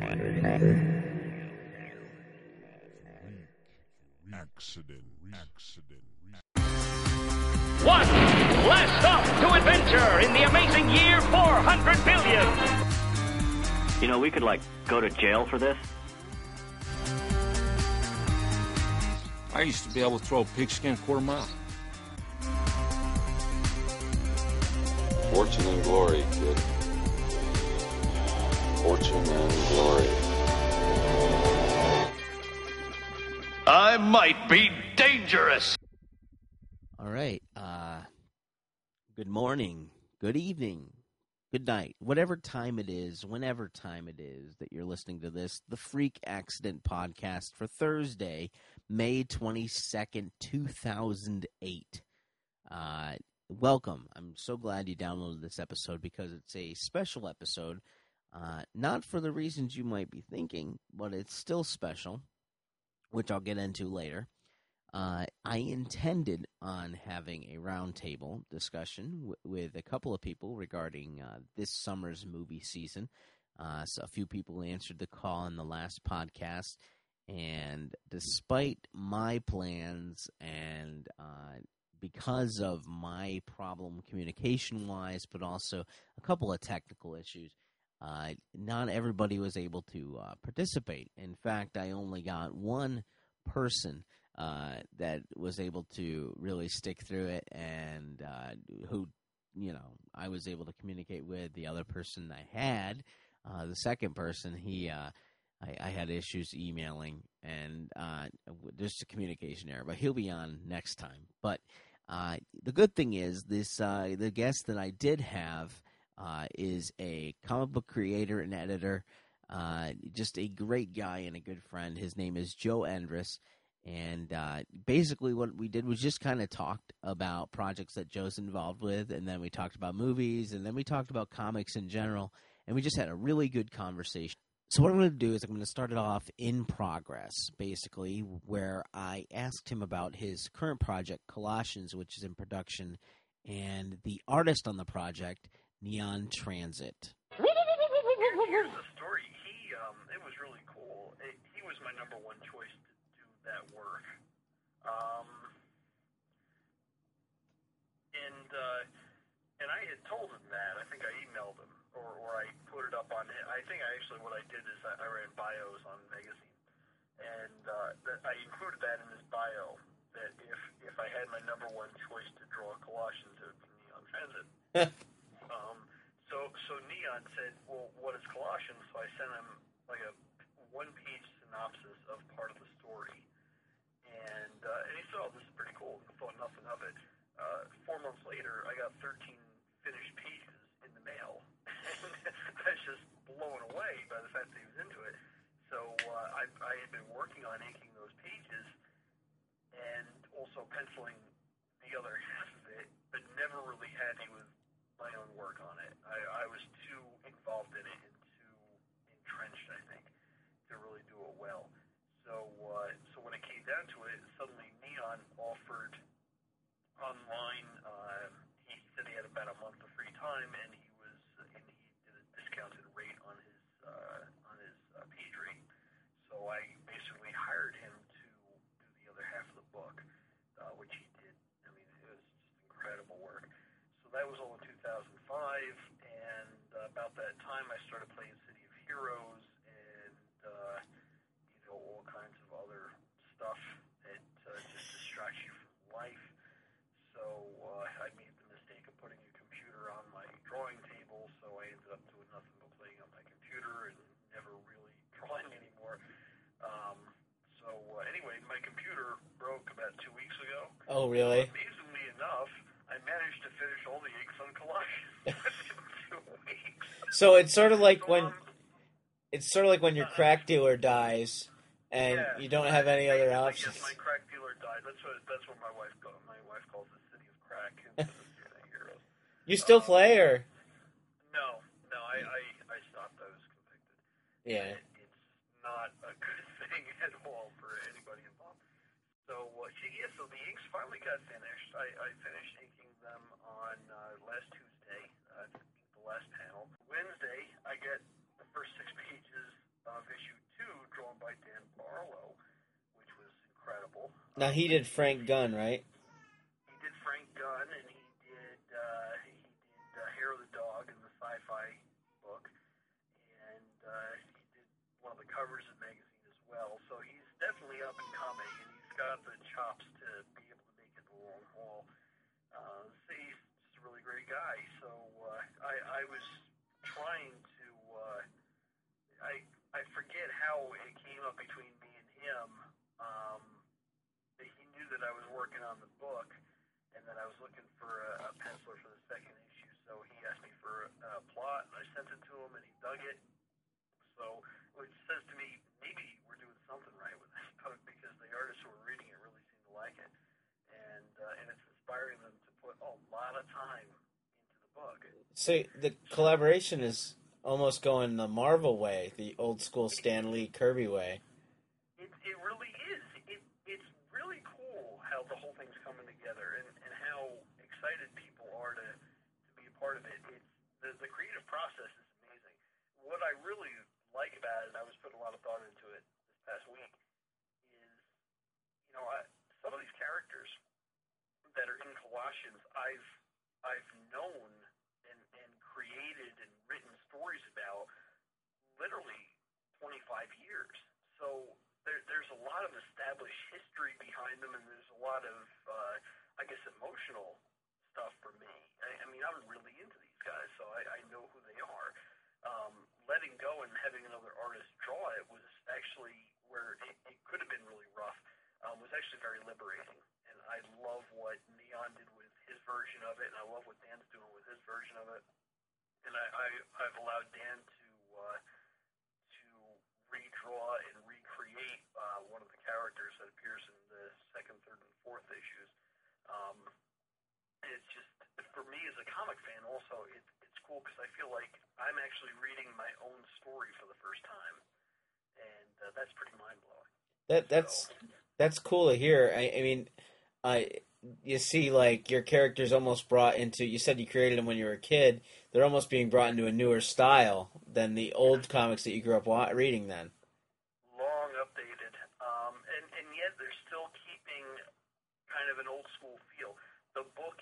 One last stop to adventure in the amazing year 400 billion. You know, we could, go to jail for this. I used to be able to throw a pigskin quarter mile. Fortune and glory, kid. Fortune and glory. I might be dangerous. All right. Good morning, good evening, good night, whatever time it is, whenever time it is that you're listening to this, the Freak Accident Podcast for Thursday, May 22nd, 2008. Welcome. I'm so glad you downloaded this episode because it's a special episode, not for the reasons you might be thinking, but it's still special, which I'll get into later. I intended on having a roundtable discussion with a couple of people regarding this summer's movie season. So a few people answered the call in the last podcast, and despite my plans and because of my problem communication-wise, but also a couple of technical issues, not everybody was able to participate. In fact, I only got one person that was able to really stick through it and who, I was able to communicate with. The other person I had, the second person, I had issues emailing and just a communication error, but he'll be on next time. But the good thing is the guest that I did have is a comic book creator and editor, just a great guy and a good friend. His name is Joe Endres. And basically what we did was just kind of talked about projects that Joe's involved with, and then we talked about movies, and then we talked about comics in general, and we just had a really good conversation. So what I'm going to do is I'm going to start it off in progress, basically, where I asked him about his current project, Colossians, which is in production, and the artist on the project, Neon Transit. Here's the story. It was really cool. He was my number one choice that work. And I had told him that. I think I emailed him or I put it up on it. I think what I did is I ran bios on magazine, and I included that in his bio that if I had my number one choice to draw Colossians, it would be Neon Transit. So Neon said, well, what is Colossians? So I sent him like a one-page synopsis of part of the story. And he said, oh, this is pretty cool. I thought nothing of it. 4 months later, I got 13 finished pages in the mail. I was just blown away by the fact that he was into it. So I had been working on inking those pages and also penciling the other half of it, but never really happy with my own work on it. I was too involved in it and too entrenched, I think, to really do it well. So when it came down to it, suddenly Neon offered online. He said he had about a month of free time, and he did a discounted rate on his page rate. So I basically hired him to do the other half of the book, which he did. I mean, it was just incredible work. So that was all in 2005, and about that time, I started playing City of Heroes and all kinds of other stuff that just distracts you from life. So I made the mistake of putting a computer on my drawing table, so I ended up doing nothing but playing on my computer and never really drawing anymore. Anyway, my computer broke about 2 weeks ago. Oh, really? Amazingly enough, I managed to finish all the inks on Colossians within 2 weeks. So it's sort of like when your crack dealer dies and you don't have any other options. Yes, my crack dealer died. That's what my wife calls it. My wife calls it City of Crack. Heroes. You still play, or? No, I stopped. I was convicted. Yeah. It's not a good thing at all for anybody involved. So so the inks finally got finished. I finished inking them on last Tuesday, the last panel. Wednesday, I get the first 6 pages of Now he did Frank Gunn, right? He did Frank Gunn, and he did Hair of the Dog in the sci-fi book, and he did one of the covers of the magazine as well. So he's definitely up and coming, and he's got the chops to be able to make it the long haul. So he's just a really great guy. So I was trying to I forget how it came up between me and him. He knew that I was working on the book, and that I was looking for a penciler for the second issue. So he asked me for a plot, and I sent it to him, and he dug it. So, which says to me, maybe we're doing something right with this book, because the artists who are reading it really seem to like it, and it's inspiring them to put a lot of time into the book. So the collaboration is almost going the Marvel way, the old school Stan Lee Kirby way. It really is. It's really cool how the whole thing's coming together, and how excited people are to be a part of it. It's the creative process is amazing. What I really like about it, and I was putting a lot of thought into it this past week, is, some of these characters that are in Colossians, I've known and created and written stories about literally 25 years. So there's a lot of established history behind them, and there's a lot of, emotional stuff for me. I mean, I'm really into these guys, so I know who they are. Letting go and having another artist draw it was actually where it could have been really rough, was actually very liberating. And I love what Neon did with his version of it, and I love what Dan's doing with his version of it. And I've allowed Dan to redraw and recreate one of the characters that appears in the second, third, and fourth issues. It's just, for me as a comic fan also, it's cool because I feel like I'm actually reading my own story for the first time, and that's pretty mind-blowing. That's cool to hear. I mean, you see, like, your characters almost brought into, you said you created them when you were a kid, they're almost being brought into a newer style than the old comics that you grew up reading then. Long updated, and yet they're still keeping kind of an old school feel. The book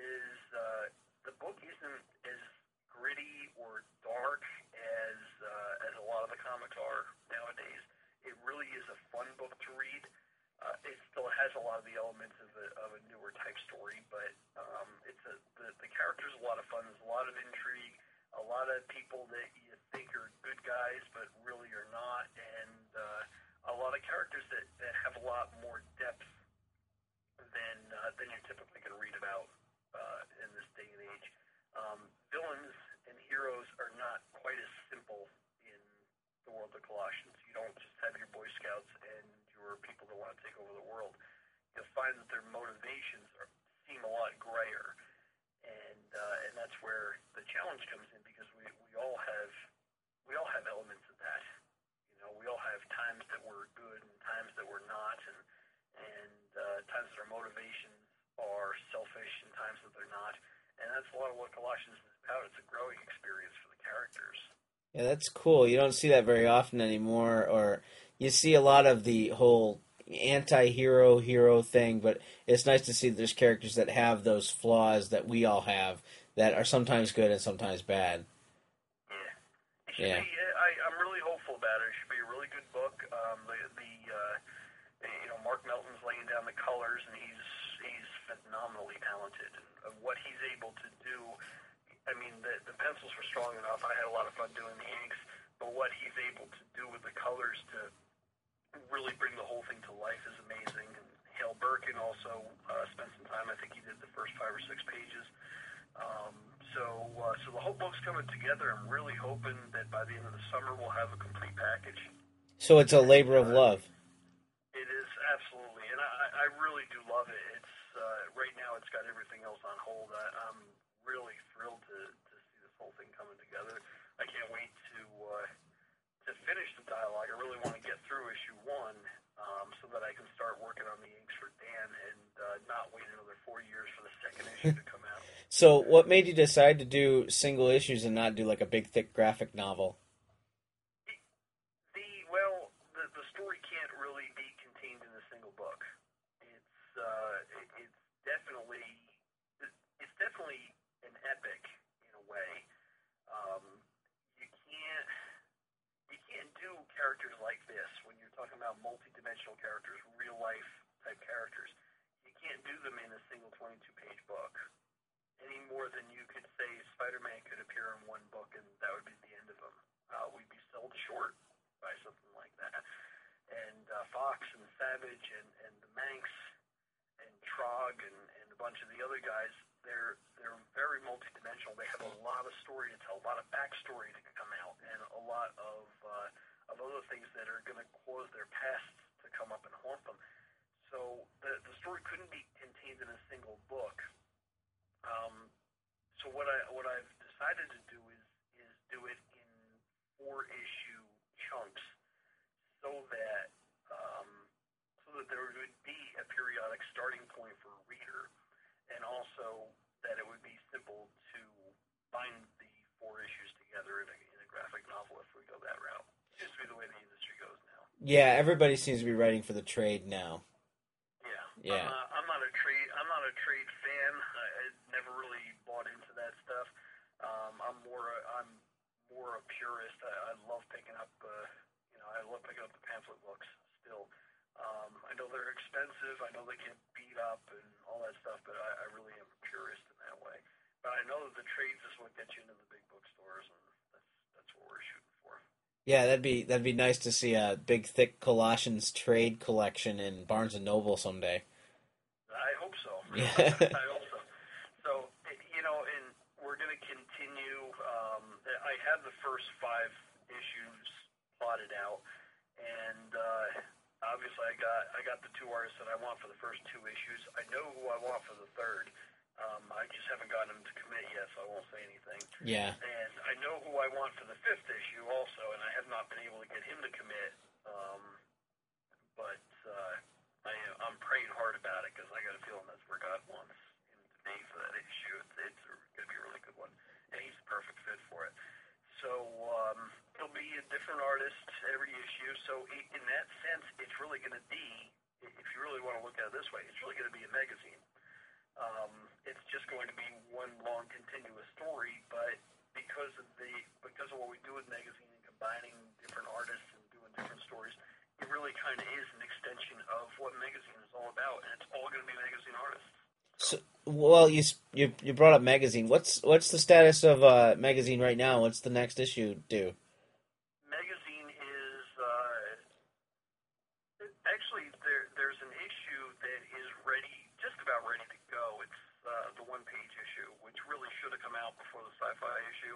isn't as gritty or dark as a lot of the comics are nowadays. It really is a fun book to read. It still has a lot of the elements of a newer type story, but the characters are a lot of fun. There's a lot of intrigue, a lot of people that you think are good guys but really are not, and a lot of characters that have a lot more depth than you're typically going to read about in this day and age. Villains and heroes are not quite as simple in the world of Colossians. You don't just have your Boy Scouts and your people that want to take over the world. You'll find that their motivations seem a lot grayer, and that's where the challenge comes in, because we all have elements of that. We all have times that we're good and times that we're not, and times that our motivations are selfish and times that they're not. And that's a lot of what Colossians is about. It's a growing experience for the characters. Yeah, that's cool. You don't see that very often anymore, or you see a lot of the whole anti-hero hero thing, but it's nice to see that there's characters that have those flaws that we all have, that are sometimes good and sometimes bad. Yeah. I'm really hopeful about it. It should be a really good book. Mark Melton's laying down the colors, and he's phenomenally talented. And what he's able to do, I mean, the pencils were strong enough. I had a lot of fun doing the inks, but what he's able to do with the colors to really bring the whole thing to life is amazing. And Hale Birkin also spent some time. I think he did the first 5 or 6 pages. So the whole book's coming together. I'm really hoping that by the end of the summer we'll have a complete package. So it's a labor of love. It is, absolutely, and I really do love it. It's right now it's got everything else on hold. I'm really thrilled to see this whole thing coming together. I can't wait to finish the dialogue. I really want to get through issue 1 so that I can start working on the inks for Dan and not wait another 4 years for the second issue to come out. So what made you decide to do single issues and not do like a big, thick graphic novel? The story can't really be contained in a single book. it's definitely an epic in a way. You can't do characters like this when you're talking about multi-dimensional characters, real life type characters. You can't do them in a single 22-page book any more than you could say Spider-Man could appear in one book and that would be the end of him. We'd be sold short by something like that. And Fox and Savage and the Manx and Trog and a bunch of the other guys, they're very multidimensional. They have a lot of story to tell, a lot of backstory to come out, and a lot of other things that are going to cause their pasts to come up and haunt them. So the story couldn't be contained in a single book. So what I've decided to do is do it in 4-issue chunks, so that there would be a periodic starting point for a reader, and also that it would be simple to bind the 4 issues together in a graphic novel if we go that route. It seems to be the way the industry goes now. Yeah, everybody seems to be writing for the trade now. Yeah. I'm not a trade fan. I never really bought into that stuff. I'm more a purist. I love picking up the pamphlet books still. I know they're expensive. I know they can beat up and all that stuff, but I really am a purist in that way. But I know that the trades is what gets you into the big bookstores, and that's what we're shooting for. Yeah, that'd be nice to see a big, thick Colossians trade collection in Barnes and Noble someday. I hope so. Yeah. I hope so. So, and we're going to continue. I have the first 5 issues plotted out, and obviously I got the 2 artists that I want for the first 2 issues. I know who I want for the third. I just haven't gotten him to commit yet, so I won't say anything. Yeah. And I know who I want for the 5th issue also, and I have not been able to get him to commit. But I'm praying hard about it because I got a feeling that's where God wants him to be for that issue. It's going to be a really good one, and he's the perfect fit for it. So it'll be a different artist every issue. So in that sense, it's really going to be, if you really want to look at it this way, it's really going to be a magazine. It's just going to be one long continuous story, but because of what we do with magazine and combining different artists and doing different stories, it really kind of is an extension of what magazine is all about, and it's all going to be magazine artists. So, well, you brought up magazine. What's the status of magazine right now? What's the next issue do? Magazine is actually there's an issue that is just about ready to go. It's the 1-page issue, which really should have come out before the sci-fi issue.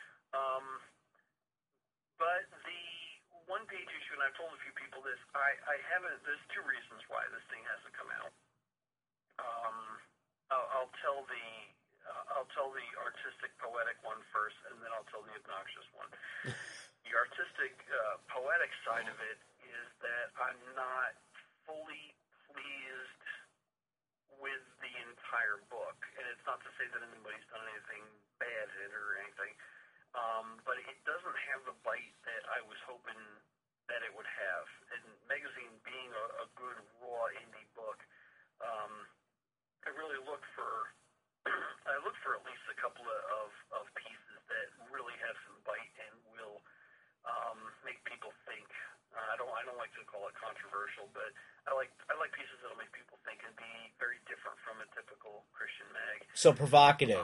But the 1-page issue, and I've told a few people this, I haven't. There's 2 reasons why this thing hasn't come out. I'll tell the artistic poetic one first, and then I'll tell the obnoxious one. The artistic poetic side of it is that I'm not fully pleased with the entire book, and it's not to say that anybody's done anything bad in it or anything, but it doesn't have the bite that I was hoping that it would have. And magazine being a good raw indie book, I really look for at least a couple of pieces that really have some bite and will make people think. I don't like to call it controversial, but I like pieces that'll make people think and be very different from a typical Christian mag. So provocative.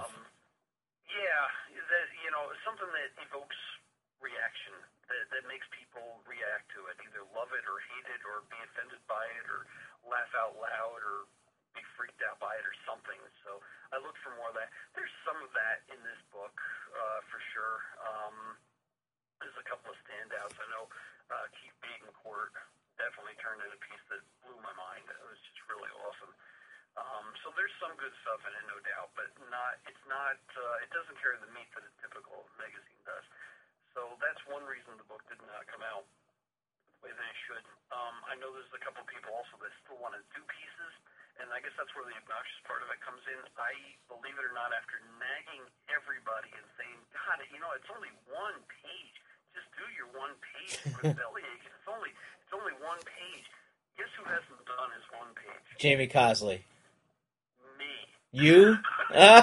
Something that evokes reaction, that makes people react to it, either love it or hate it or be offended by it or laugh out loud or be freaked out by it or something. So I look for more of that. There's some of that in this book, for sure. There's a couple of standouts. I know Keith Betancourt definitely turned in a piece that blew my mind. It was just really awesome. So there's some good stuff in it, no doubt, but it doesn't carry the meat that a typical magazine does. So that's one reason the book did not come out the way that it should. I know there's a couple people also that still want to do pieces, and I guess that's where the obnoxious part of it comes in. I, believe it or not, after nagging everybody and saying, God, it's only 1 page. Just do your 1 page with bellyache. It's only 1 page. Guess who hasn't done his one page? Jamie Cosley. Me. You? I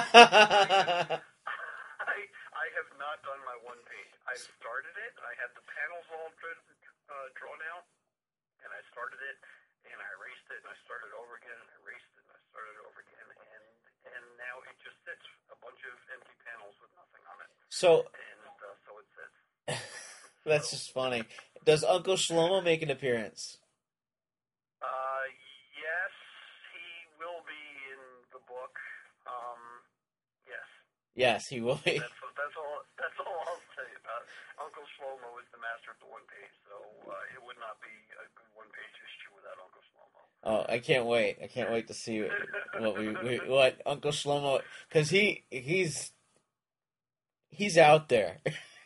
have not done my one page. I started it. I had the panels all drawn out, and I started it, and I erased it, and I started over again, and I erased it, and I started over again, and now it just sits a bunch of empty panels with nothing on it. So So it sits. that's just funny. Does Uncle Shlomo make an appearance? Yes, he will be in the book. Yes. Yes, he will be. That's all I'll say about it. Uncle Shlomo is the master of the one page, so it would not be a good one page issue without Uncle Shlomo. Oh, I can't wait! I can't wait to see what Uncle Shlomo, because he's out there.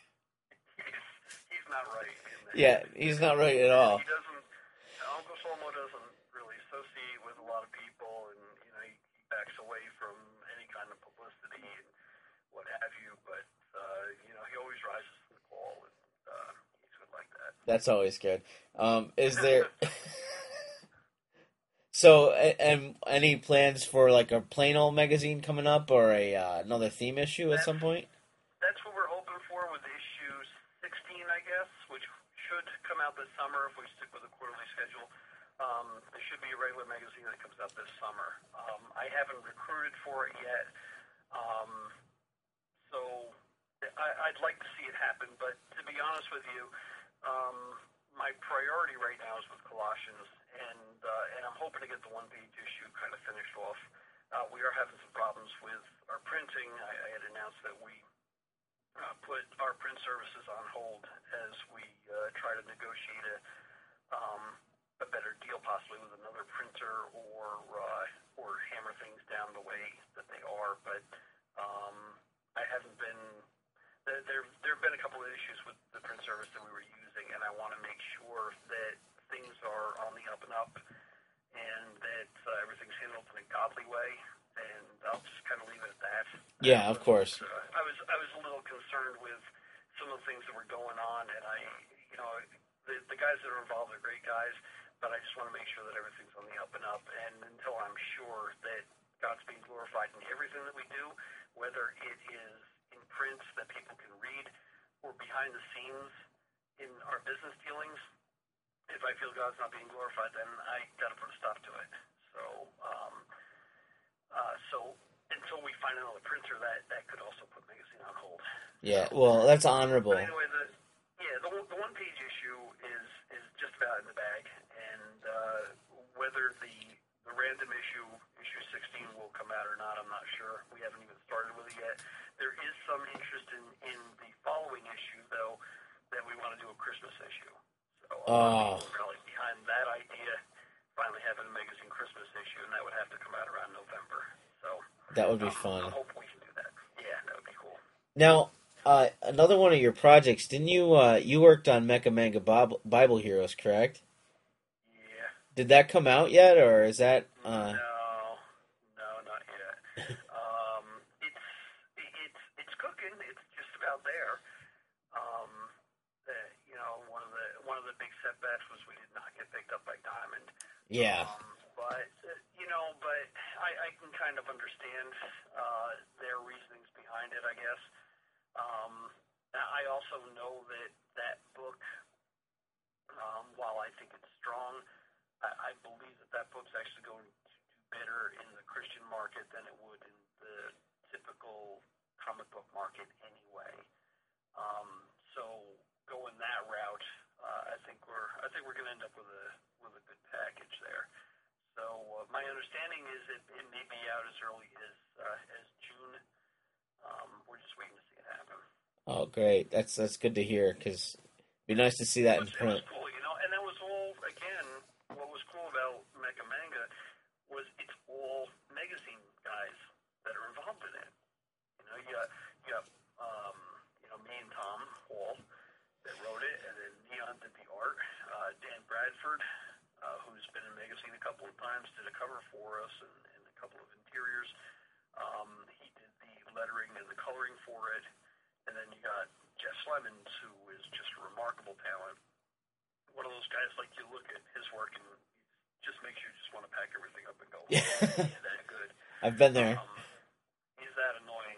He's not right. Yeah, he's not right at all. He doesn't. Uncle Shlomo doesn't really associate with a lot of people, and he backs away from any kind of publicity and what have you. But he always rises to the call, and he's good like that. That's always good. Is there? So, and any plans for like a plain old magazine coming up, or another theme issue at some point? That's what we're hoping for with issue 16, I guess, which should come out this summer if we stick with the quarterly schedule. There should be a regular magazine that comes out this summer. I haven't recruited for it yet, so I'd like to see it happen. But to be honest with you, my priority right now is with Colossians, and I'm hoping to get the one-page issue kind of finished off. We are having some problems with our printing. I had announced that we put our print services on hold as we try to negotiate a better deal, possibly with another printer, or hammer things down the way that they are. But I haven't been. There have been a couple of issues with the print service that we were using, and I want to make sure that things are on the up and up, and that everything's handled in a godly way. And I'll just kind of leave it at that. Yeah, of course. I was a little concerned with some of the things that were going on, and the guys that are involved are great guys, but I just want to make sure that everything's on the up and up. And until I'm sure that God's being glorified in everything that we do, whether it is in print that people can read or behind the scenes in our business dealings, if I feel God's not being glorified, then I got to put a stop to it. So until we find another printer, that could also put magazine on hold. Yeah, well, that's honorable. But anyway, the one-page issue is just about in the bag, and whether the random issue 16 will come out or not, I'm not sure. We haven't even started with it yet. There is some interest in the following issue, though, that we want to do a Christmas issue. So probably behind that idea, finally having a magazine Christmas issue, and that would have to come out around November. So that would be fun. I hope we can do that. Yeah, that would be cool. Now, another one of your projects, didn't you? You worked on Mecha Manga Bible Heroes, correct? Yeah. Did that come out yet, or is that? No, not yet. It's cooking. It's just about there. One of the big setbacks was we did not get picked up by Diamond. Yeah. But I can kind of understand their reasonings behind it, I guess. I also know that book, while I think it's strong, I believe that book's actually going to do better in the Christian market than it would in the typical comic book market anyway. So going that route, I think we're going to end up with a good package there. So my understanding is it may be out as early as June. We're just waiting to see it happen. Oh, great! That's good to hear, because it'd be nice to see that in print. It was cool, and that was all, again, what was cool about Mecha Manga was it's all magazine guys that are involved in it. You got me and Tom Hall that wrote it, and then Neon did the art. Dan Bradford, who's been in magazine a couple of times, did a cover for us and a couple of interiors. He did the lettering and the coloring for it. And then you got Jeff Slemons, who is just a remarkable talent. One of those guys, like, you look at his work and just makes you just want to pack everything up and go. Yeah. He's that good. I've been there. He's that annoying.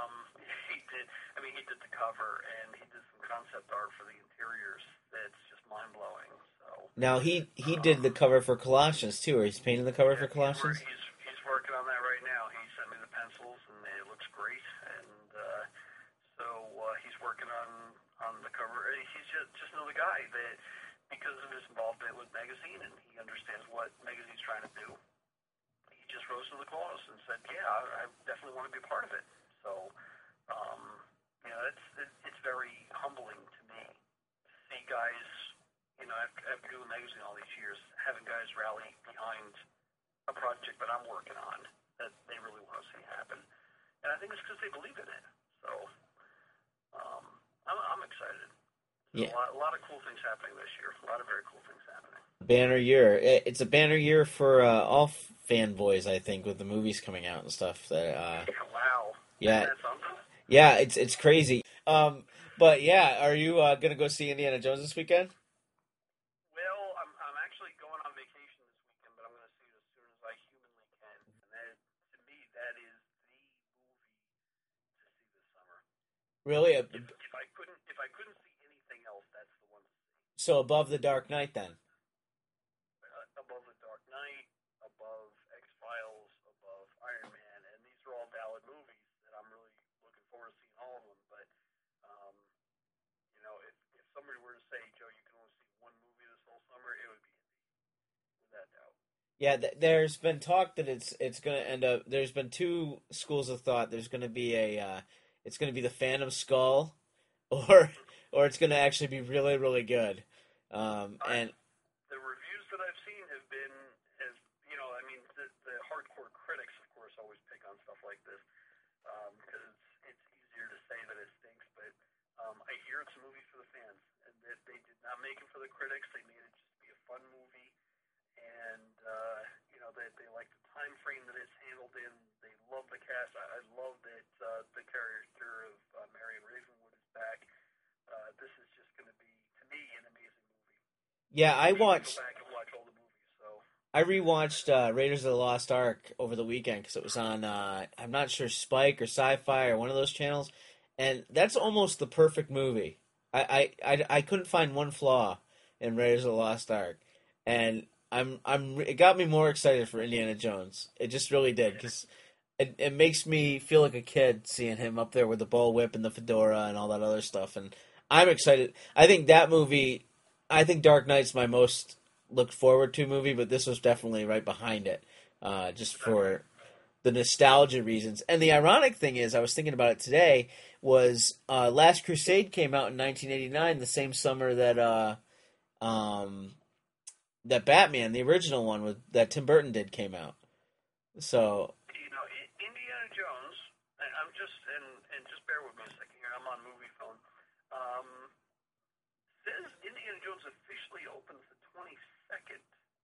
He did the cover, and he did some concept art for the interiors that's just mind-blowing. So Now, he did the cover for Colossians, too, or he's painting the cover for Colossians? He's working on that right now. He sent me the pencils, and it looks great. And so he's working on the cover. He's just another guy that, because of his involvement with magazine, and he understands what magazine's trying to do, he just rose to the cause and said, yeah, I definitely want to be a part of it. So, it's very humbling to me to see guys, after doing magazine all these years, having guys rally behind a project that I'm working on that they really want to see happen. And I think it's because they believe in it. So, I'm excited. Yeah. A lot of cool things happening this year. A lot of very cool things happening. Banner year. It's a banner year for all fanboys, I think, with the movies coming out and stuff. Wow. Yeah. Isn't that something? Yeah, it's crazy. But yeah, are you gonna go see Indiana Jones this weekend? Well, I'm actually going on vacation this weekend, but I'm going to see it as soon as I humanly can. And to me, that is the movie to see this summer. Really? If I couldn't see anything else, that's the one to see. So above The Dark Knight, then? Above The Dark Knight, above X-Files, above Iron Man, and these are all valid movies that I'm really looking forward to seeing all of them. But if somebody were to say, Joe, you can only see one movie this whole summer, it would be Indy, without doubt. Yeah, there's been talk that it's going to end up. There's been two schools of thought. There's going to be it's going to be the Phantom Skull, or it's going to actually be really, really good. And the reviews that I've seen have been, the hardcore critics, of course, always pick on stuff like this because it's easier to say that it stinks. But I hear it's a movie for the fans, and that they did not make it for the critics. They made it just to be a fun movie, and that they like the time frame that it's handled in. They love the cast. I love that the character of Marion Ravenwood is back. This is just going to be, to me, an amazing movie. yeah, I watched. Go back and watch all the movies. So I rewatched Raiders of the Lost Ark over the weekend because it was on. I'm not sure, Spike or Sci-Fi or one of those channels, and that's almost the perfect movie. I couldn't find one flaw in Raiders of the Lost Ark, and it got me more excited for Indiana Jones. It just really did, because it makes me feel like a kid seeing him up there with the bullwhip and the fedora and all that other stuff, and I'm excited. I think Dark Knight's my most looked forward to movie, but this was definitely right behind it, just for the nostalgia reasons. And the ironic thing is, I was thinking about it today, was Last Crusade came out in 1989, the same summer that that Batman, the original one that Tim Burton did, came out. So Indiana Jones, and I'm just and just bear with me a second here. I'm on Movie Phone. Says Indiana Jones officially opens the 22nd.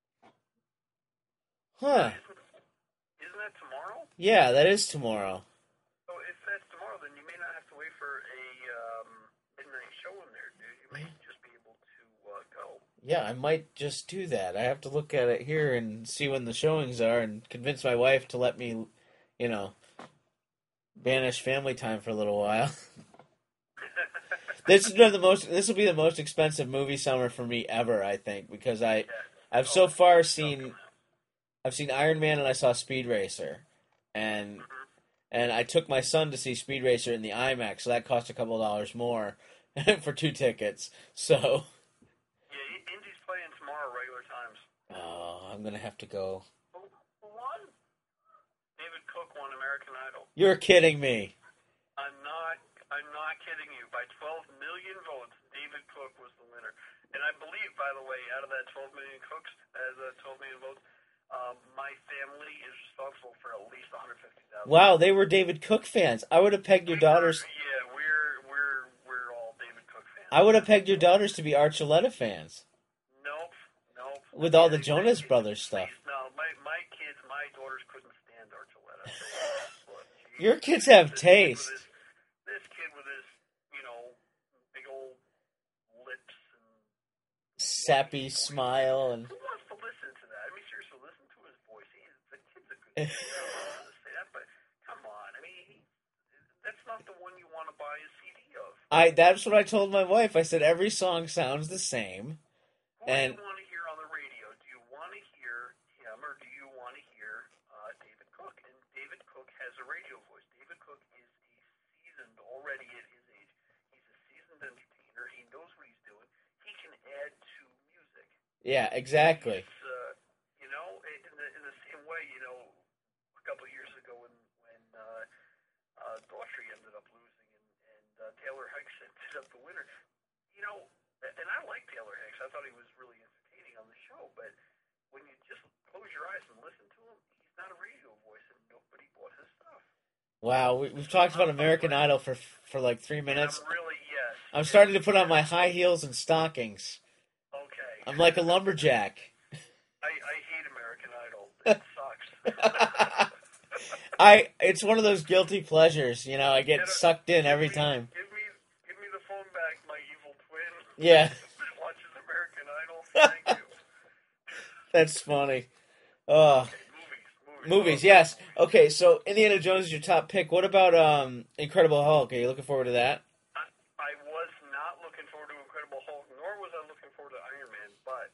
Huh? Isn't that tomorrow? Yeah, that is tomorrow. So if that's tomorrow, then you may not have to wait for a midnight show in there, dude. You may just be able to go. Yeah, I might just do that. I have to look at it here and see when the showings are and convince my wife to let me, banish family time for a little while. This will be the most expensive movie summer for me ever, I think, because I've so far seen Iron Man and I saw Speed Racer, and I took my son to see Speed Racer in the IMAX, so that cost a couple $1 more for 2 tickets. So yeah, Indy's playing tomorrow, regular times. oh, I'm gonna have to go. Who won? David Cook won American Idol. You're kidding me. I'm not kidding you. By 12 million votes, David Cook was the winner. And I believe, by the way, out of that 12 million votes, my family is responsible for at least 150,000. Wow, they were David Cook fans. I would have pegged your daughters. Yeah, we're all David Cook fans. I would have pegged your daughters to be Archuleta fans. Nope. With all the Jonas Brothers stuff. No, my daughters couldn't stand Archuleta. Your kids have taste. This kid with his, big old lips and Sappy smile and. who wants to listen to that? I mean, I don't to say that, but come on. I mean, that's not the one you want to buy a CD of. That's what I told my wife. I said every song sounds the same. Who And do you want to hear on the radio? Do you want to hear him, or do you want to hear David Cook? And David Cook has a radio voice. David Cook is already at his age. He's a seasoned entertainer. He knows what he's doing. He can add to music. yeah, exactly. It's, in the same way, a couple of years ago when Daughtry ended up losing and Taylor Hicks ended up the winner. And I like Taylor Hicks. I thought he was really entertaining on the show. But when you just close your eyes and listen to him, he's not a radio voice, and nobody bought his stuff. Wow, we've talked about American Idol for like 3 minutes. Yes. I'm starting to put on my high heels and stockings. Okay. I'm like a lumberjack. I hate American Idol. It sucks. It's one of those guilty pleasures, I get sucked in every time. Give me the phone back, my evil twin. Yeah. Watches American Idol. Thank you. That's funny. Movies, Okay, yes. Okay, so Indiana Jones is your top pick. What about Incredible Hulk? Are you looking forward to that? I was not looking forward to Incredible Hulk, nor was I looking forward to Iron Man, but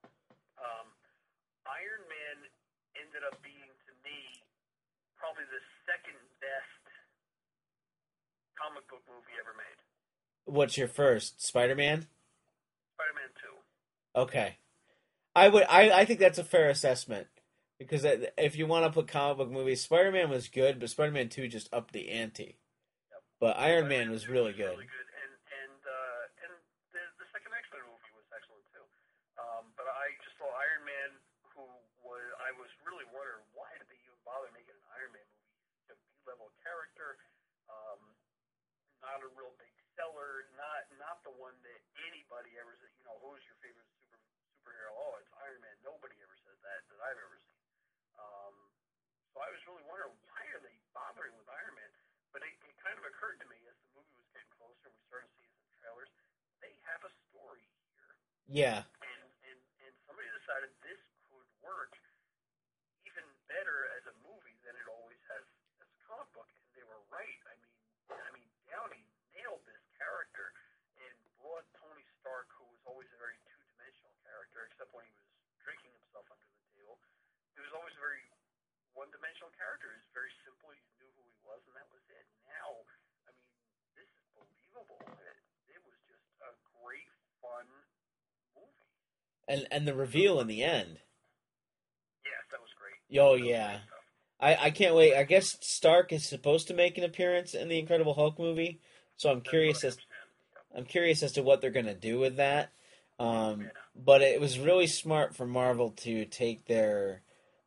Iron Man ended up being, to me, probably the second best comic book movie ever made. What's your first? Spider-Man? Spider-Man 2. Okay. I think that's a fair assessment. Because if you want to put comic book movies, Spider-Man was good, but Spider-Man 2 just upped the ante. Yep. But Iron Man was really good. Really good. And the second X-Men movie was excellent too. But I just saw Iron Man, I was really wondering, why did they even bother making an Iron Man movie? A B-level character, not a real big seller, not the one that anybody ever said, who's your favorite superhero? Oh, it's Iron Man. Nobody ever said that I've ever seen. So I was really wondering, why are they bothering with Iron Man? But it kind of occurred to me as the movie was getting closer and we started seeing some trailers, they have a story here. Yeah. And somebody decided this could work even better as a movie than it always has as a comic book. And they were right. I mean, Downey nailed this character and brought Tony Stark, who was always a very two-dimensional character, except when he was drinking himself under the table. He was always a very one-dimensional character. He was very simple. You knew who he was, and that was it. Now, I mean, this is believable. It was just a great, fun movie. And the reveal in the end. Yes, that was great. Oh, yeah. I can't wait. I guess Stark is supposed to make an appearance in the Incredible Hulk movie, so I'm curious as to what they're going to do with that. But it was really smart for Marvel to take their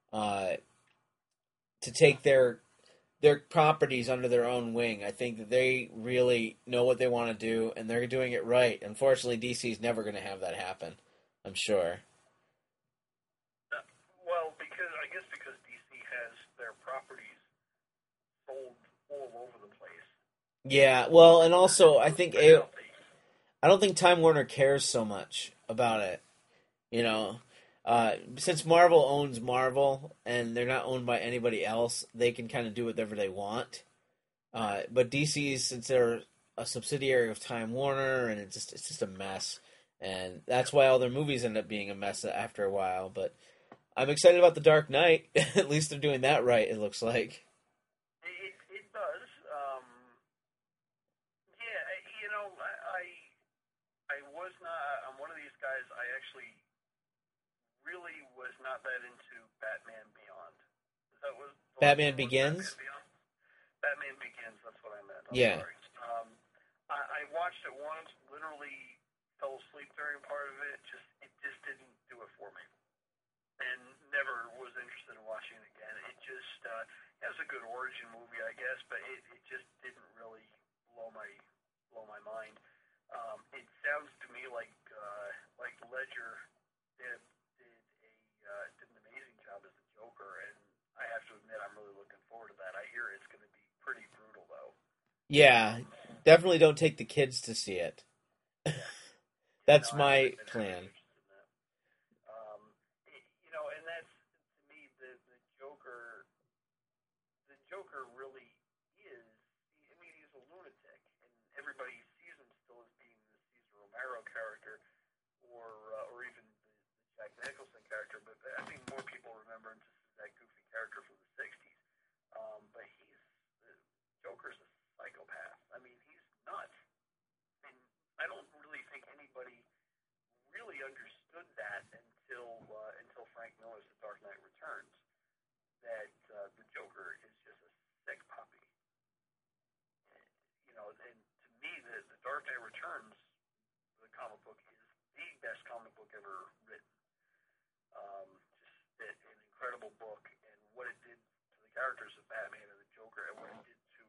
properties under their own wing. I think that they really know what they want to do, and they're doing it right. Unfortunately, DC's never going to have that happen, I'm sure. Well, because DC has their properties sold all over the place. Yeah, well, and also I don't think Time Warner cares so much about it. Since Marvel owns Marvel and they're not owned by anybody else, they can kind of do whatever they want. But DC, since they're a subsidiary of Time Warner, and it's just a mess, and that's why all their movies end up being a mess after a while. But I'm excited about The Dark Knight. At least they're doing that right, it looks like. It does. I was not. I'm one of these guys. I actually really was not that into Batman Beyond. Is that what? Batman Begins? Batman Begins. That's what I meant. I'm Yeah. sorry. I watched it once. Literally fell asleep during part of it. It just didn't do it for me, and never was interested in watching it again. It just it was a good origin movie, I guess, but it just didn't really blow my mind. It sounds to me like Ledger did an amazing job as the Joker, and I have to admit I'm really looking forward to that. I hear it's going to be pretty brutal, though. Yeah, definitely don't take the kids to see it. That's my plan. And that's, to me, the Joker everybody sees him still as being the Cesar Romero character, or even the Jack Nicholson character. But I think more people remember him just as that goofy character from the '60s. But Joker's a psychopath. I mean, he's nuts, and I don't really think anybody really understood that until Frank Miller's The Dark Knight Returns. That the Joker is just a sick puppy. You know, and to me, the Dark Knight Returns, the comic book, is the best comic book ever written. Just an incredible book, and what it did to the characters of Batman and the Joker, and what it did to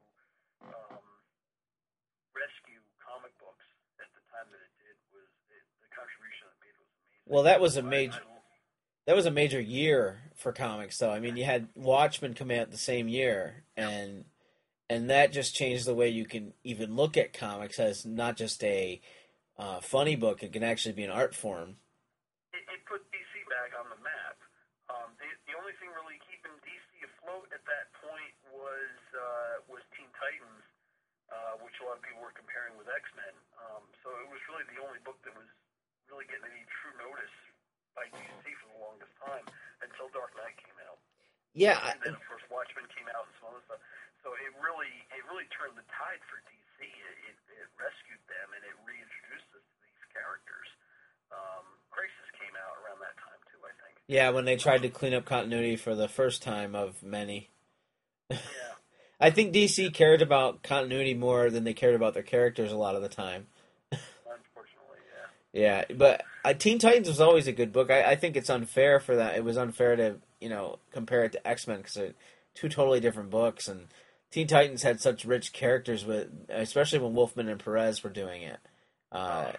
rescue comic books at the time that it did, the contribution it made was amazing. Well, that was a major. That was a major year for comics, though. I mean, you had Watchmen come out the same year, and that just changed the way you can even look at comics as not just a funny book. It can actually be an art form. It put DC back on the map. The only thing really keeping DC afloat at that point was Teen Titans, which a lot of people were comparing with X-Men. So it was really the only book that was really getting any true notice by DC for the longest time until Dark Knight came out. Yeah, and then of course Watchmen came out and some other stuff. So it really turned the tide for DC. It rescued them and it reintroduced us to these characters. Crisis came out around that time too, I think. Yeah, when they tried to clean up continuity for the first time of many. Yeah. I think DC cared about continuity more than they cared about their characters a lot of the time. Unfortunately, yeah. Yeah, but Teen Titans was always a good book. I think it's unfair for that. It was unfair to, compare it to X-Men because they're two totally different books. And Teen Titans had such rich characters, especially when Wolfman and Perez were doing it. Amazing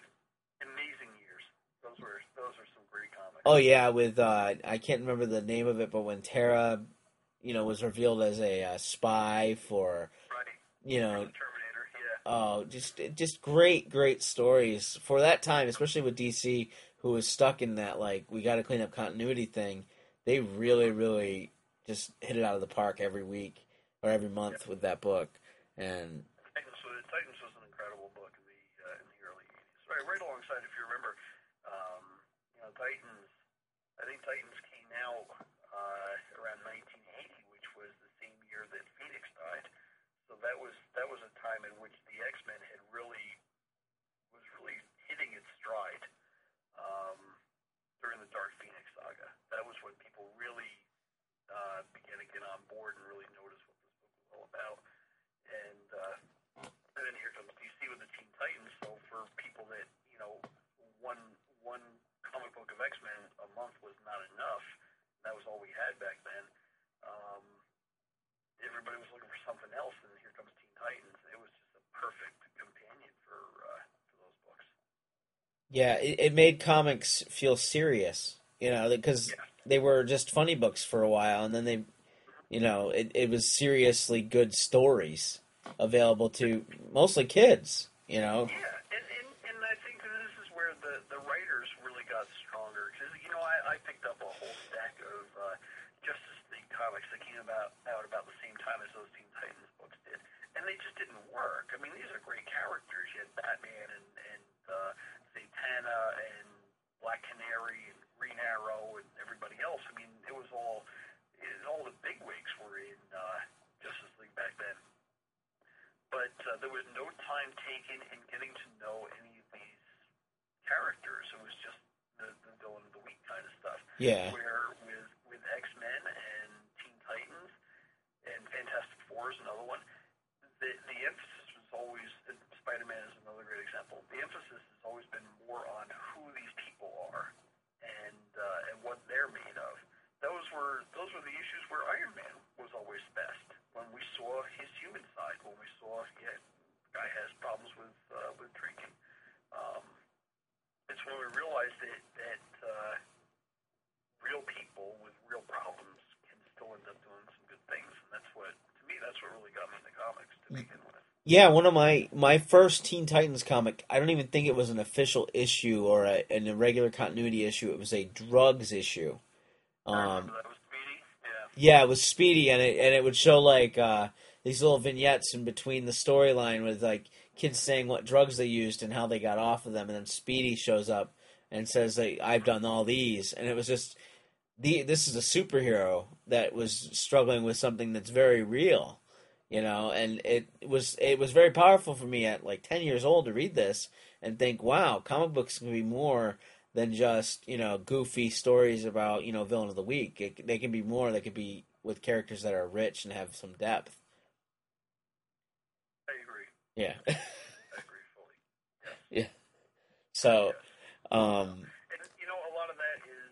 years. Those were some great comics. Oh, yeah, with, I can't remember the name of it, but when Tara, was revealed as a spy for, Right. Terminator, yeah. Oh, just great stories for that time, especially with DC, who was stuck in that, we got to clean up continuity thing. They really, really just hit it out of the park every week or every month with that book. And Titans was an incredible book in the early 80s. Right alongside, if you remember, Titans. I think Titans came out around 1980, which was the same year that Phoenix died. So that was a time in which the X-Men was really hitting its stride during the Dark Phoenix saga. That was when people really began to get on board and really notice what this book was all about. And then here comes DC with the Teen Titans. So for people that one comic book of X-Men a month was not enough. That was all we had back then. Everybody was looking for something else, and here comes Teen Titans. It was just a perfect companion for those books. yeah, it made comics feel serious, because they were just funny books for a while, and then they, it was seriously good stories available to mostly kids, Yeah, and I think this is where the writers really got stronger, because, I picked up a whole stack of Justice League comics that came out about the same time as those Teen Titans books did, and they just didn't work. I mean, these are great characters. You had Batman and Zatanna and Black Canary and Green Arrow and everybody else. I mean, it was all the bigwigs were in Justice League back then. But there was no time taken in getting to know any of these characters. It was just the villain of the week kind of stuff. Yeah. Where with X-Men and Teen Titans and Fantastic Four is another one, the emphasis was always, Spider-Man is another great example, the emphasis has always been more on who these people are and what they're made of. Those were the issues where Iron Man was always best. When we saw his human side, when we saw, the guy has problems with drinking. It's when we realized that real people with real problems can still end up doing some good things, and that's what really got me into comics to begin with. Yeah, one of my first Teen Titans comic, I don't even think it was an official issue or an irregular continuity issue. It was a drugs issue. I remember that was Speedy. Yeah, it was Speedy, and it would show these little vignettes in between the storyline with kids saying what drugs they used and how they got off of them, and then Speedy shows up and says, I've done all these. And it was just, this is a superhero that was struggling with something that's very real, and it was very powerful for me at like 10 years old to read this and think, wow, comic books can be more than just, goofy stories about, villain of the week. They can be more. They could be with characters that are rich and have some depth. I agree. Yeah. I agree fully. Yes. Yeah. So, And, a lot of that is,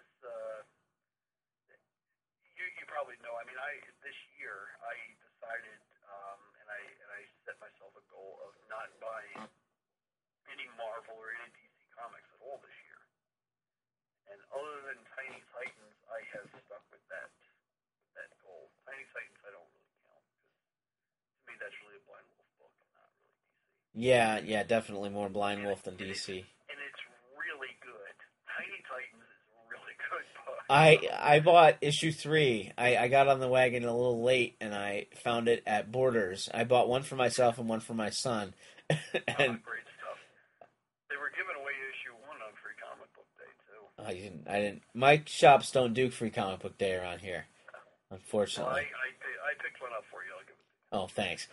you probably know, I mean, this year, I decided, and I set myself a goal of not buying any Marvel or any DC comics at all this year. And other than Tiny Titans, I have stuck with that goal. Tiny Titans, I don't really count, because to me, that's really a Blind Wolf book and not really DC. yeah, definitely more Blind Wolf than DC. And it's really good. Tiny Titans is a really good book. I bought issue 3. I got on the wagon a little late, and I found it at Borders. I bought one for myself and one for my son. Great stuff. They were giving away issue 1 on Free Comic Book Day, too. I didn't. My shops don't do Free Comic Book Day around here, unfortunately. Well, I picked one up for you. I'll give it to you. Oh, thanks.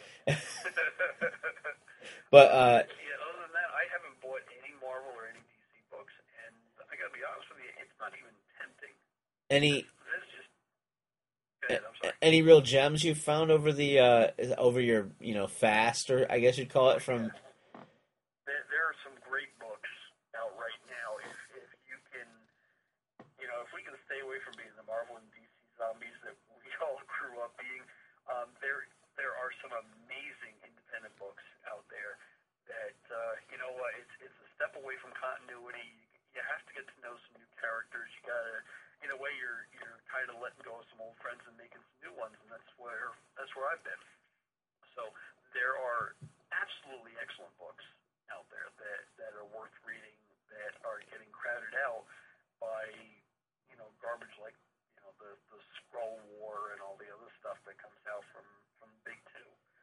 Yeah, But other than that, I haven't bought any Marvel or any DC books, and I gotta be honest with you, it's not even tempting. It's just... Go ahead, I'm sorry. any real gems you found over your fast, or I guess you'd call it, from? There are some great books out right now. If you can, if we can stay away from being the Marvel and DC zombies that we all grew up being, there are some amazing independent books out there that it's a step away from continuity. You have to get to know some new characters. You gotta, in a way, you're kind of letting go of some old friends and making some new ones, and that's where I've been. So there are absolutely excellent books out there that are worth reading, that are getting crowded out by garbage like the Skrull War and all the other stuff that comes out from Big Two.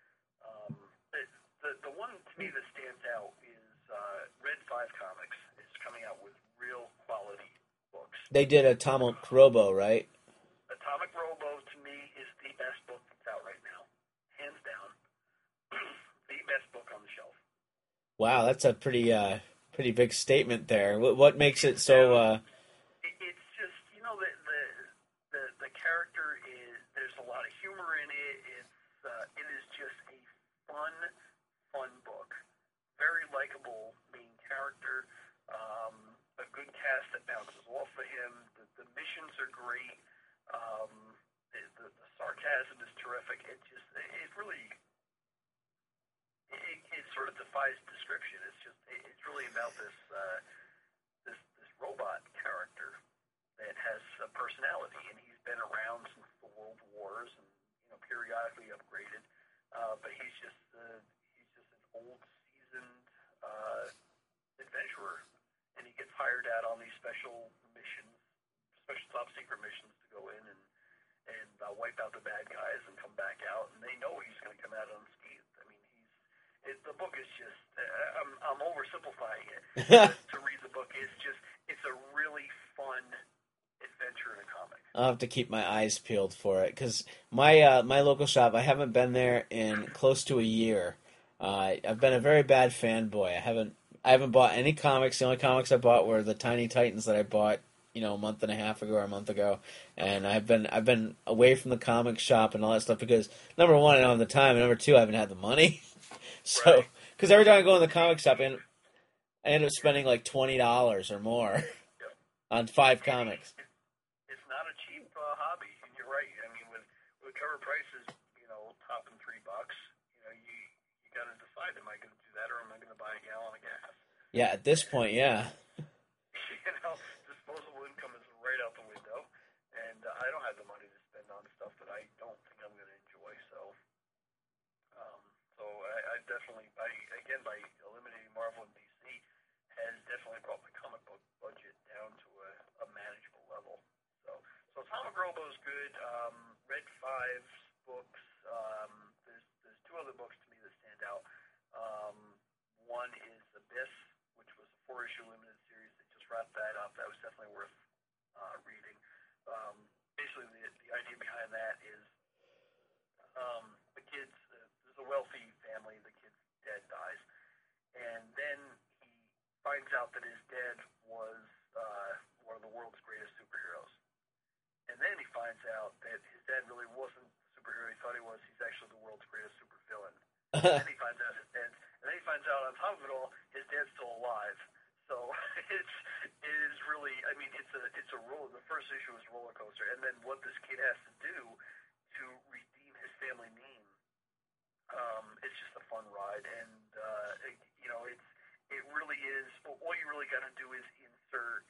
The one to me that stands out is Red 5 Comics is coming out with real quality books. They did Atomic Robo, right? Atomic Robo to me is the best book that's out right now, hands down. The best book on the shelf. Wow, that's a pretty big statement there. What makes it so? It's just the character is, there's a lot of humor in it. It is just a fun book. Very likable main character. A good cast that bounces off of him. The missions are great. The sarcasm is terrific. It sort of defies description. It's really about this robot character that has a personality, and he's been around since the World Wars and periodically upgraded. But he's just an old seasoned adventurer, and he gets hired out on these special top secret missions to go in and wipe out the bad guys and come back out, and they know he's going to come out unscathed. I mean, the book is just, I'm oversimplifying it. To read the book, it's a really fun adventure in a comic. I'll have to keep my eyes peeled for it, because my local shop, I haven't been there in close to a year. I've been a very bad fanboy. I haven't bought any comics. The only comics I bought were the Tiny Titans that I bought, a month and a half ago or a month ago. And I've been away from the comic shop and all that stuff because, number one, I don't have the time, and number two, I haven't had the money. So, because every time I go in the comic shop, I end up spending like $20 or more on 5 comics. It's not a cheap hobby, and you're right. I mean, with cover prices, topping $3, you got to decide: am I going to do that, or am I going to buy a gallon of gas? Yeah, at this point, yeah. Disposable income is right out the window, and I don't have the money to spend on stuff that I don't think I'm going to enjoy. So I definitely, by eliminating Marvel and DC, has definitely brought my comic book budget down to a manageable level. So Atomic Robo is good. Red 5's books. There's 2 other books to me that stand out. one is Abyss, which was a 4-issue limited series. They just wrapped that up. That was definitely worth reading. Basically, the idea behind that is the kids, there's a wealthy family, the kid's dad dies, and then he finds out that his dad was one of the world's greatest superheroes. And then he finds out that his dad really wasn't the superhero he thought he was. He's actually the world's greatest supervillain. And then he finds out on top of it all, his dad's still alive. So it is really, I mean, it's a roller. The first issue is a roller coaster, and then what this kid has to do to redeem his family name. It's just a fun ride, and it really is. All you really got to do is insert,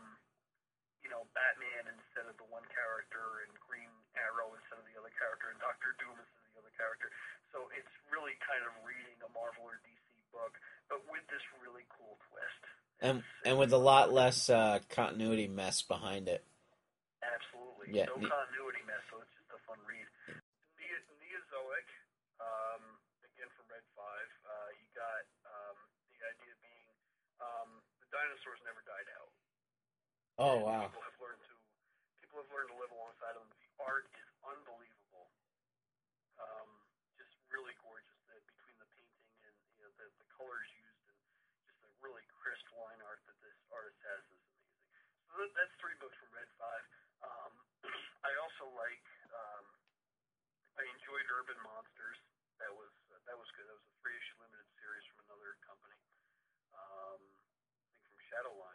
Batman instead of the one character, and Green Arrow instead of the other character, and Doctor Doom instead of the other character. So it's really kind of reading a Marvel or DC book, but with this really cool twist. And with a lot less continuity mess behind it. Absolutely. Yeah. No continuity mess, so it's just a fun read. Neozoic, again from Red 5, you got the idea being the dinosaurs never died out. Oh, wow. People have learned to live alongside them. The art is unbelievable. Just really gorgeous. Between the painting and the colors used, and just the really crisp line art that this artist has is amazing. So that's 3 books from Red 5. I also like. I enjoyed Urban Monsters. That was good. That was a 3-issue limited series from another company. I think from Shadowline.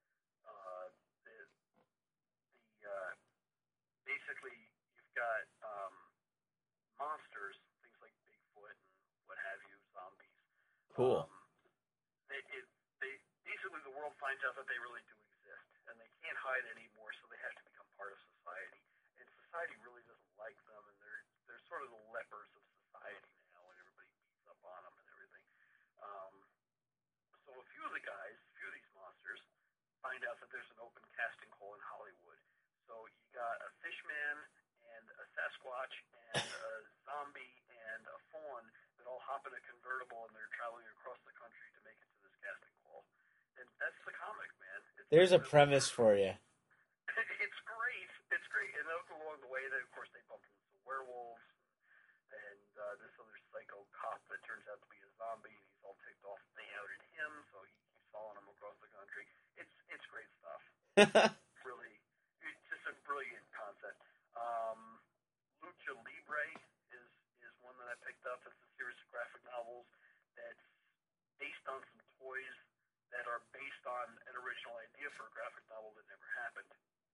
Basically, you've got monsters, things like Bigfoot and what have you, zombies. Cool. Basically, the world finds out that they really do exist, and they can't hide anymore, so they have to become part of society. And society really doesn't like them, and they're sort of the lepers of society now, and everybody beats up on them and everything. So a few of these monsters, find out that there's an open casting call in Hollywood. So you got a Fishman and a Sasquatch and a zombie and a fawn that all hop in a convertible, and they're traveling across the country to make it to this casting call. And that's the comic, man. There's a premise for you. It's great. It's great. And along the way, of course, they bump into werewolves and this other psycho cop that turns out to be a zombie, and he's all ticked off that they outed him, so he keeps following them across the country. It's great stuff. Really, it's just a brilliant concept. Lucha Libre is one that I picked up. It's a series of graphic novels that's based on some toys that are based on an original idea for a graphic novel that never happened.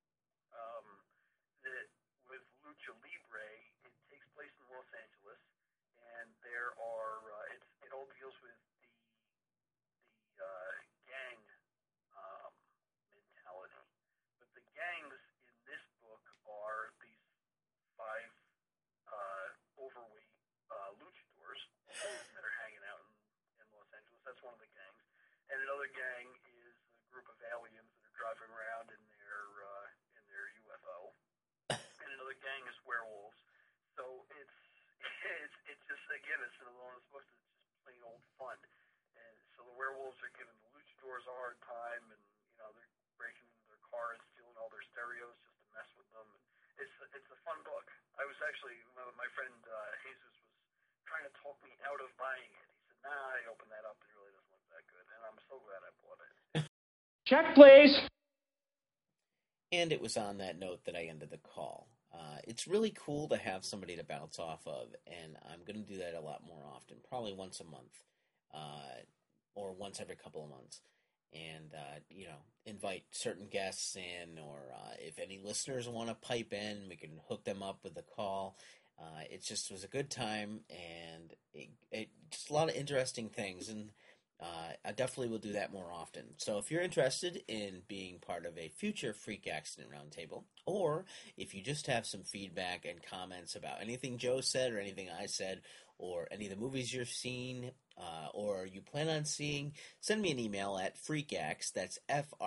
With Lucha Libre, it takes place in Los Angeles, and there are it all deals with the gang mentality. But the gangs in this book are these 5 overweight luchadors that are hanging out in Los Angeles. That's one of the gangs. And another gang is a group of aliens that are driving around in their UFO. And another gang is werewolves. So it's just, again, it's one of those books that's just plain old fun. And so the werewolves are giving the luchadors a hard time, and they're breaking into their car and stealing all their stereos just to mess with them. And it's a fun book. I was actually, my friend Jesus was trying to talk me out of buying it. He said, "Nah, I opened that up. It really doesn't look that good." And I'm so glad I bought it. Check, please. And it was on that note that I ended the call. It's really cool to have somebody to bounce off of, and I'm going to do that a lot more often, probably once a month, or once every couple of months. And, invite certain guests in, or if any listeners want to pipe in, we can hook them up with a call. It just was a good time, and it just a lot of interesting things, and I definitely will do that more often. So if you're interested in being part of a future Freak Accident Roundtable, or if you just have some feedback and comments about anything Joe said or anything I said, or any of the movies you've seen, or you plan on seeing, send me an email at freakax, that's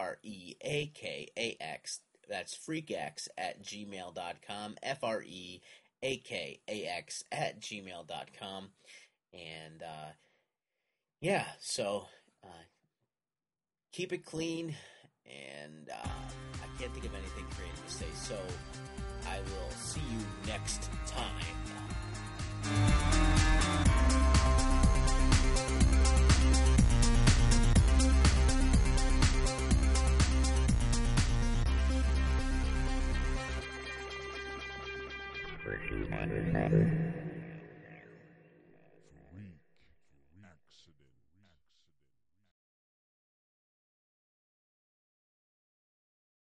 Freakax, that's freakax at gmail.com, Freakax at gmail.com, and Yeah, so keep it clean, and I can't think of anything creative to say, so I will see you next time. Versus 100.